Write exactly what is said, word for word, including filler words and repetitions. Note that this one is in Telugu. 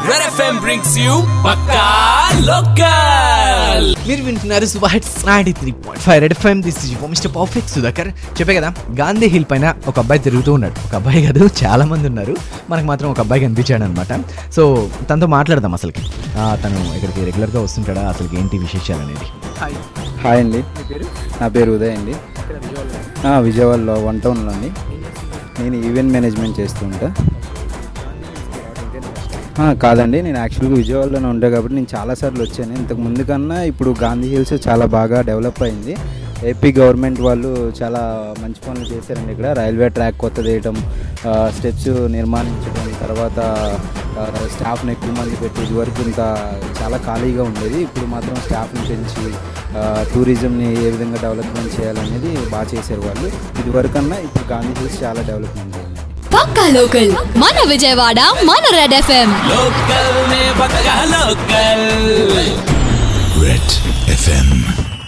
Red F M brings you Pakka Local. మీరు వింటున్నారు super hits ninety three point five Red FM. This is Mister Perfect Sudhakar. చెప్పే కదా, గాంధీ హిల్ పైన ఒక అబ్బాయి తిరుగుతూ ఉన్నాడు. ఒక అబ్బాయి కాదు, చాలా మంది ఉన్నారు. మనకు మాత్రం ఒక అబ్బాయి కనిపించాడు అనమాట. సో తనతో మాట్లాడదాం. అసలుకి తను ఇక్కడికి రెగ్యులర్గా వస్తుంటాడా, అసలుకి ఏంటి విశేషాలు అనేది. హాయ్ హాయ్ అండి, నా పేరు ఉదయ్ అండి. విజయవాడలో వన్ టౌన్లో అండి. నేను ఈవెంట్ మేనేజ్మెంట్ చేస్తూ ఉంటా. కాదండి, నేను యాక్చువల్గా విజయవాడలోనే ఉంటాను కాబట్టి నేను చాలాసార్లు వచ్చాను. ఇంతకు ముందు కన్నా ఇప్పుడు గాంధీ హిల్స్ చాలా బాగా డెవలప్ అయింది. ఏపీ గవర్నమెంట్ వాళ్ళు చాలా మంచి పనులు చేశారండి. ఇక్కడ రైల్వే ట్రాక్ కొత్తది వేయటం, స్టెప్స్ నిర్మాణించడం, తర్వాత స్టాఫ్ని ఎక్కువ మంది పెట్టి, ఇదివరకు ఇంత చాలా ఖాళీగా ఉండేది. ఇప్పుడు మాత్రం స్టాఫ్ని పెంచి టూరిజంని ఏ విధంగా డెవలప్మెంట్ చేయాలనేది బాగా చేశారు వాళ్ళు. ఇదివరకు కన్నా ఇప్పుడు గాంధీ హిల్స్ చాలా డెవలప్మెంట్ అయింది. పక్కా లోకల్ మన విజయవాడ, మన రెడ్ ఎఫ్ఎం. లోకల్ నే పక్కా లోకల్. Red F M.